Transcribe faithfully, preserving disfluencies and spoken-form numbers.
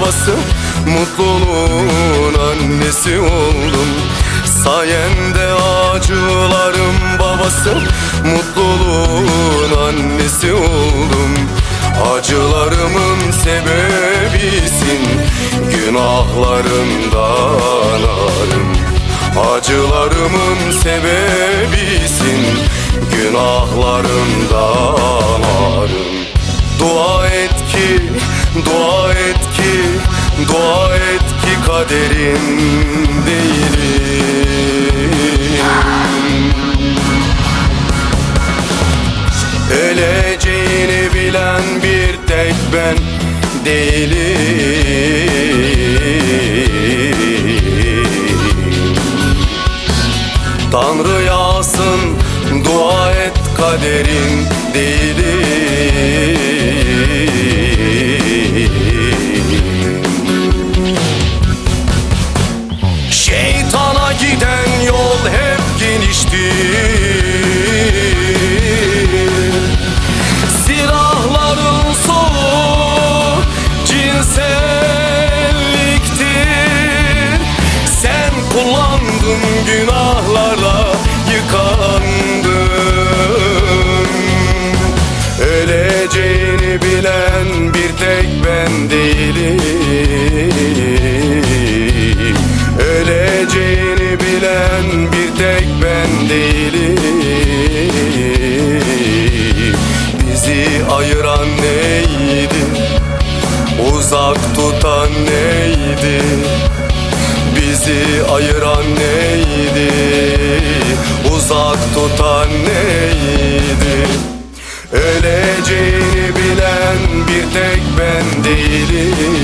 babası, mutluluğun annesi oldum. Sayende acıların babası, mutluluğun annesi oldum. Acılarımın sebebisin, günahlarımdan arım. Acılarımın sebebisin, günahlarımdan arım. Dua et ki, dua et ki, dua et ki kaderim değilim. Öleceğini bilen bir tek ben değilim. Tanrı yağsın, dua et kaderin değilim. Şeytana giden yol hep geniştir. Silahların sonu cinselliktir. Sen kullandın, günahlarla yıkandın. Öleceğini bilen bir tek ben değilim. Öleceğini bilen bir tek ben değilim. Bizi ayıran neydi? Uzak tutan neydi? Bizi ayıran neydi? Uzak tutan neydi? Öleceğini bilen bir tek ben değilim.